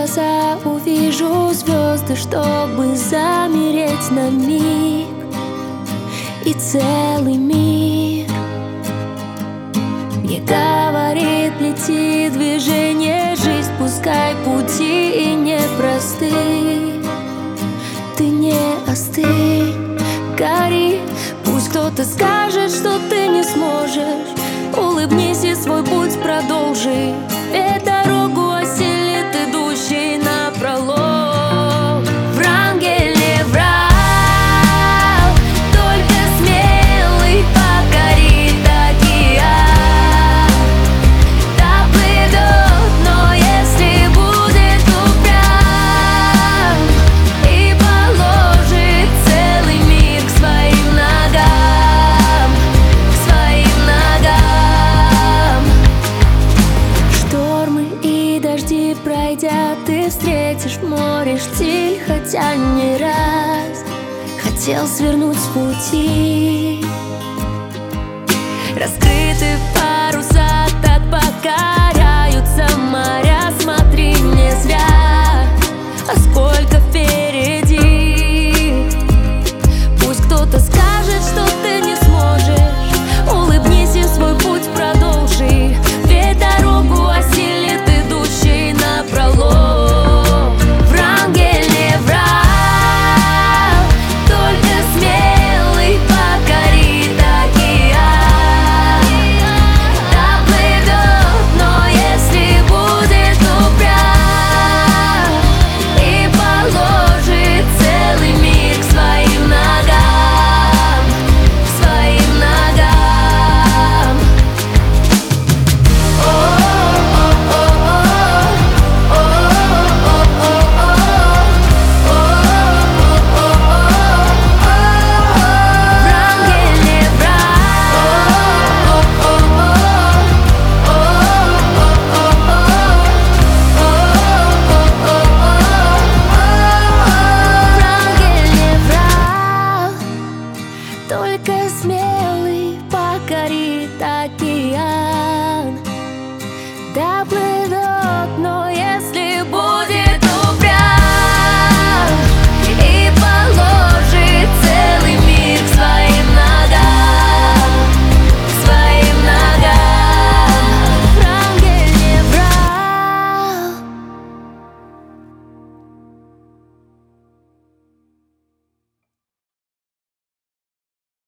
глаза увижу звезды, чтобы замереть на миг и целый мир мне говорит: лети, движение, жизнь, пускай пути и непросты. Ты не остынь, гори, пусть кто-то скажет, что ты не сможешь. Улыбнись и свой путь продолжи, ведь дорогу осилит идущий напролом. Врангель не врал, только смелый покорит океан. Доплывет, но если будет упрям и положит целый мир к своим ногам, к своим ногам. Штормы и дожди пройдя, ты встретишь в море штиль, хотя не раз хотел свернуть с пути. Раскрыты паруса, так покоряются моря. Смотри, не зря